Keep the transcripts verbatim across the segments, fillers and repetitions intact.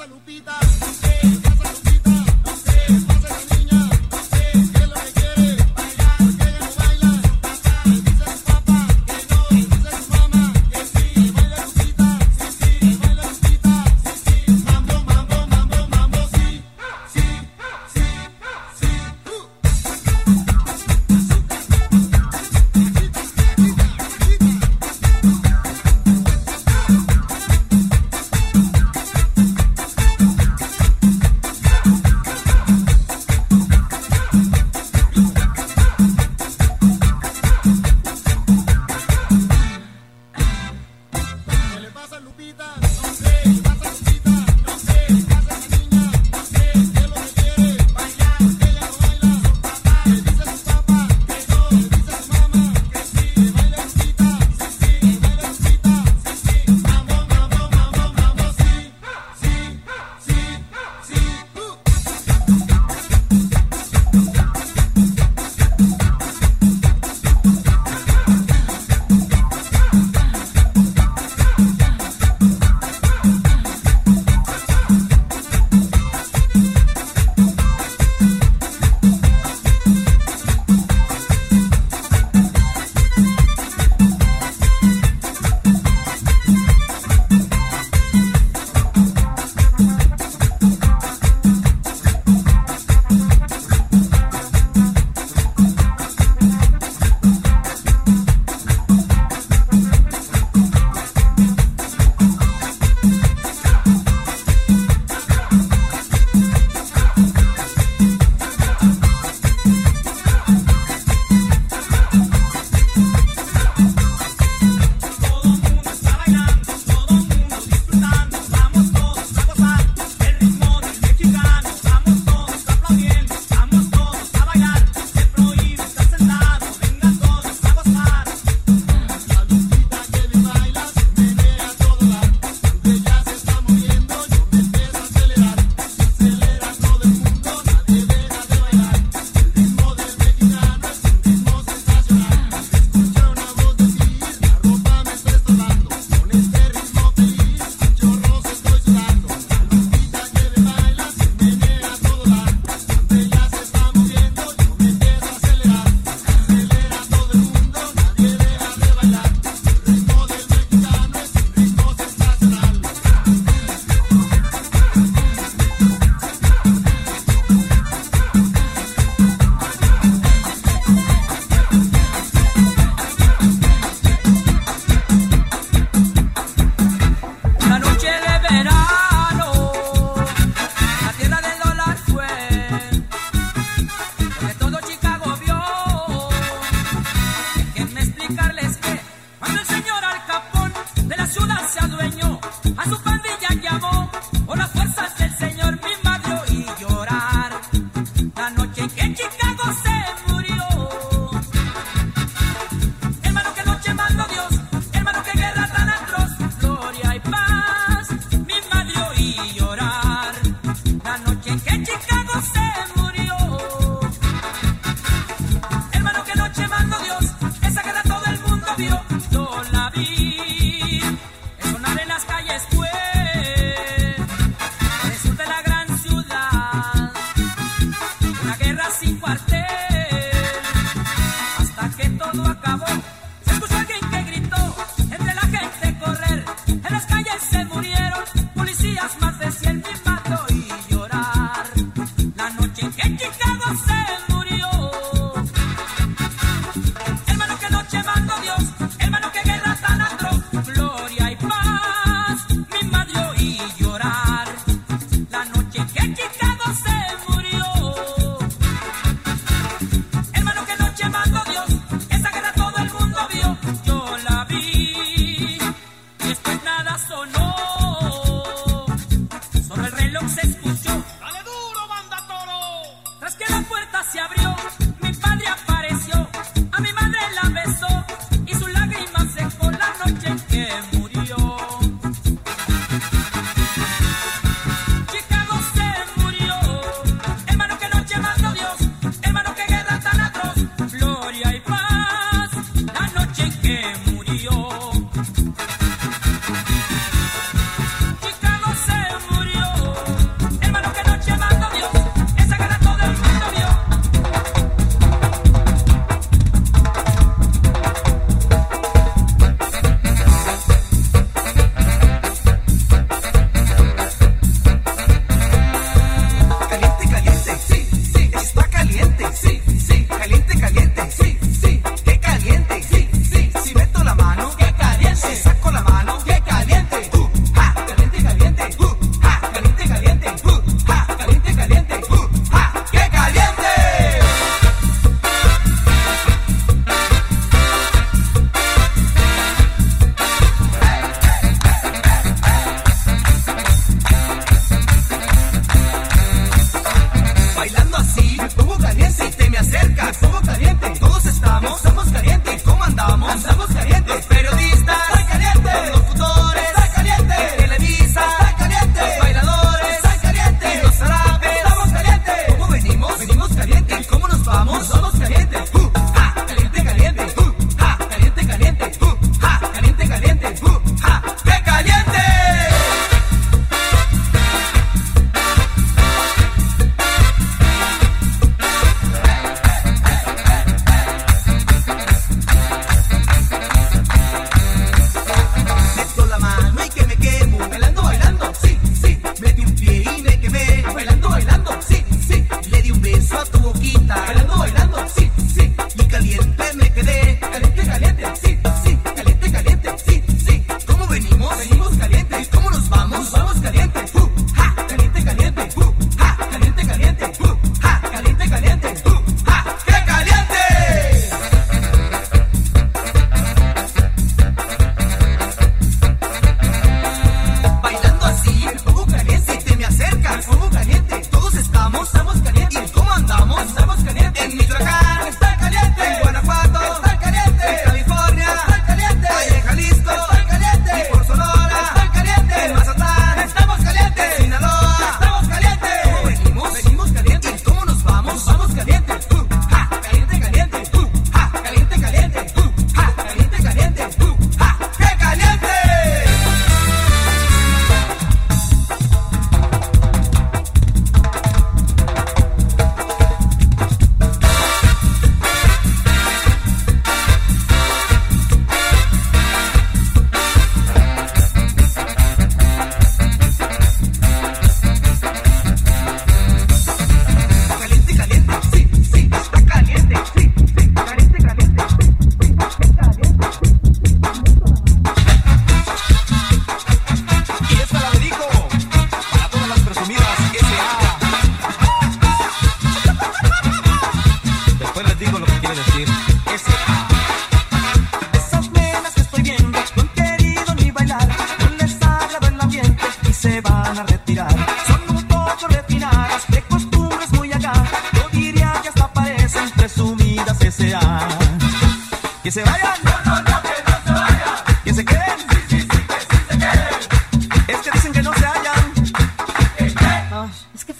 Chicago se murió.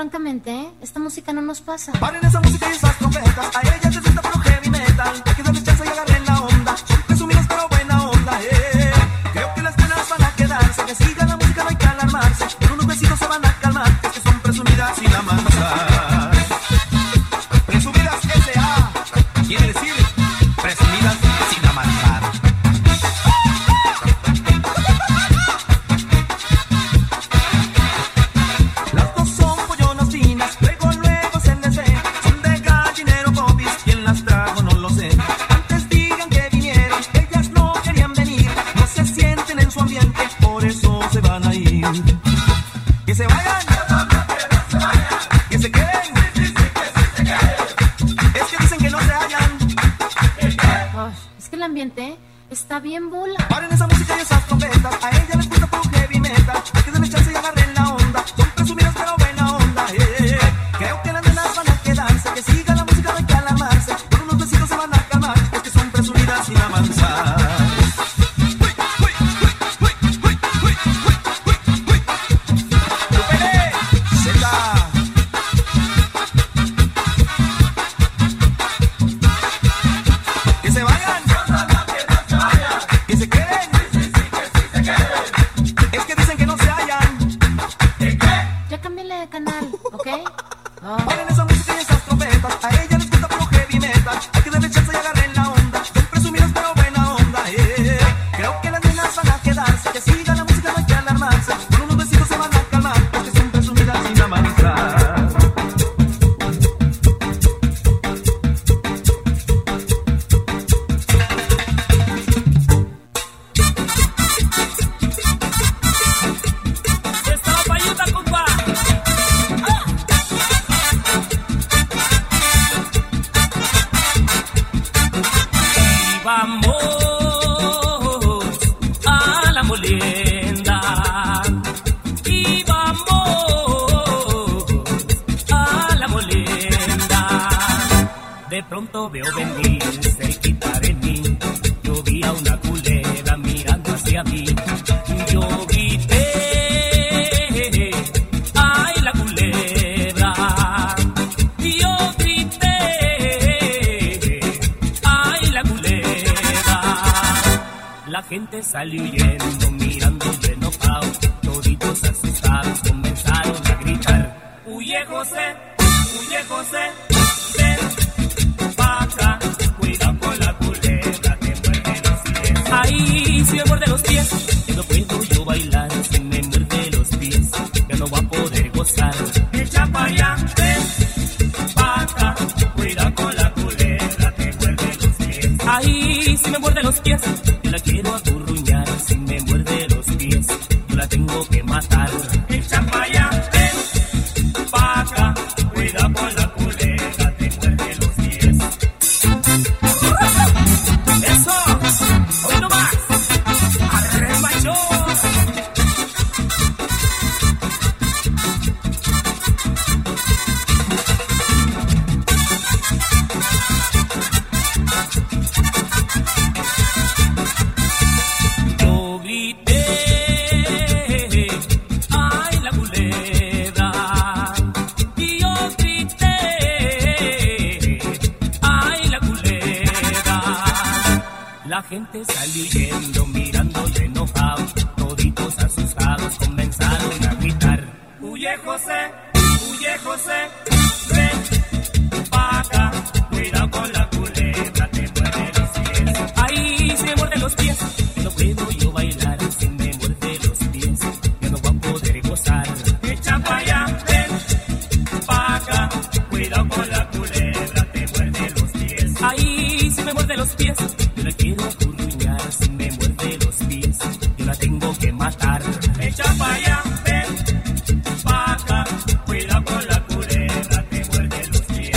francamente, esta música no nos pasa. Paren esa música y esas trompetas, a ella les gusta pero heavy metal. Que denle chance y agarren la onda, son presumidas pero buena onda, eh. Creo que las penas van a quedarse, que siga la música no hay que alarmarse. Con unos besitos se van a calmar, es que son presumidas sin avanzar. Presumidas S A quiere decir presumidas sin avanzar. Las dos son pollonas finas, luego luego se les ve. Son de gallinero popis, ¿quién las trajo? No lo sé. Antes digan que vinieron, ellas no querían venir. No se sienten en su ambiente, por eso se van a ir. Que se vayan, que se queden. Es que dicen que no se hallan. Ay, es que el ambiente está bien bula. Paren esa música y esas trompetas, a ella les gusta por heavy metal. Hay que darle chance y agarren la onda, son presumidas pero buena onda, eh. Creo que las nenas van a quedarse, que siga la música no hay que alarmarse. Con unos besitos se van a calmar, es que son presumidas sin avanzar. Que se vayan, que se queden. Es que dicen que no se hallan. Ya cámbiale de canal, ¿ok? Oh. Paren esa música y esas trompetas, a ella les gusta puro heavy metal. Hay que darle chance y agarren la onda, son presumidas pero buena onda, eh. Creo que las nenas van a quedarse, que siga la música no hay que alarmarse. Con unos besitos se van a calmar, porque son presumidas sin avanzar. Esta la payuta, compa. Y vamos a la molienda. Y vamos a la molienda. De pronto veo venir cerquita de mí. Yo vi a una culebra mirando hacia mí. Yo grité, ay la culebra. Yo grité, ay la culebra. La gente salió huyendo, mirando de enojado. Toditos asustados comenzaron a gritar. Huye José, huye José, ven pa' acá. Cuidado con la culebra, te muerde los pies. Ay, si me muerde los pies, ya no puedo yo bailar. Si me muerde los pies, ya no va a poder gozar. Echa pa' allá, ven pa' acá. Cuidado con la culebra, te muerde los pies. Ay, si me muerde los pies, yo la quiero acurruñar. Si me muerde los pies, yo la tengo que matar. Echa pa' allá, ven pa' acá. Cuidado con la culebra, te muerde los pies. Eso, hoy no más. Arrebacho. Yo grité, ay la culebra. Y yo grité, ay la culebra. La gente salió huyendo, mirando y enojado. Toditos asustados comenzaron a gritar. Huye José, huye José, ven pa' acá. Cuidado con la culebra, te muerde los pies. Ay, si me muerde los pies, no puedo yo bailar. Si me muerde los pies, ya no va a poder gozar. Echa pa' allá, ven pa' acá. Cuidado con la culebra, te muerde los pies. Ay, si me muerde los pies, yo la quiero acurruñar. Si me muerde los pies, yo la tengo que matar. Echa pa' allá, ven pa' acá. Cuidado con la culebra, te muerde los pies.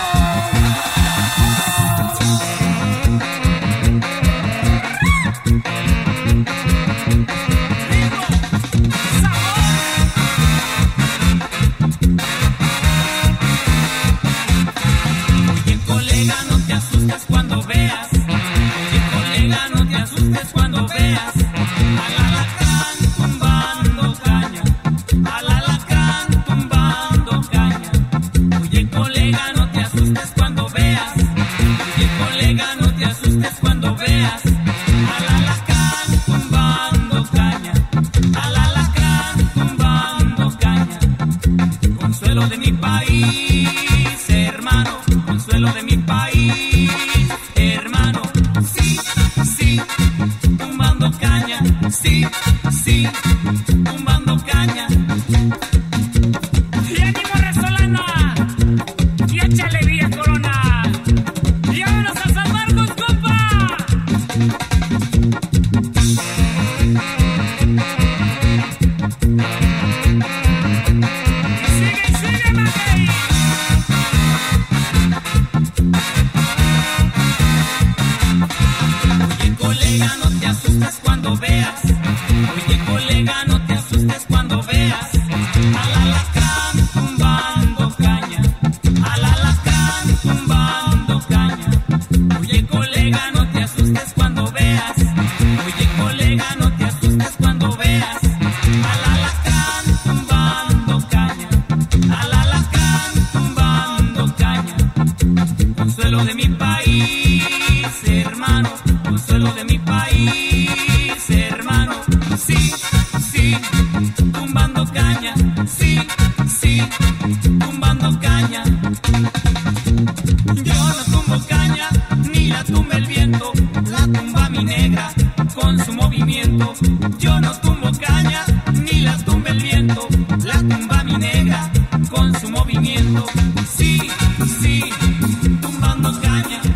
Let's go. asustes cuando veas al alacrán tumbando caña, al alacrán tumbando caña. Oye, colega, no te asustes cuando veas, oye, colega, no te asustes cuando veas al alacrán tumbando caña, al alacrán tumbando caña. Consuelo de mi país, hermano, consuelo de mi país, hermano. Sí, sí, tumbando caña, sí, sí, tumbando caña. Y ánimo Resolana, y échale Villa Corona, y vámonos a San Marcos, compa. Y sigue, y sigue, Maguey. Oye, colega, no te asustes cuando veas, oye, colega, no te asustes cuando veas al alacrán tumbando caña, al alacrán tumbando caña. Oye, colega, no te asustes cuando veas, oye, colega, no te asustes cuando veas al alacrán tumbando caña, al alacrán tumbando caña. Consuelo de mi país, hermano, consuelo de mi país, hermano. Sí, sí, tumbando caña, sí, sí, tumbando caña. Yo no tumbo caña, ni la tumba el viento, la tumba mi negra con su movimiento. Yo no tumbo caña, ni la tumba el viento, la tumba mi negra con su movimiento. Sí, sí, tumbando caña.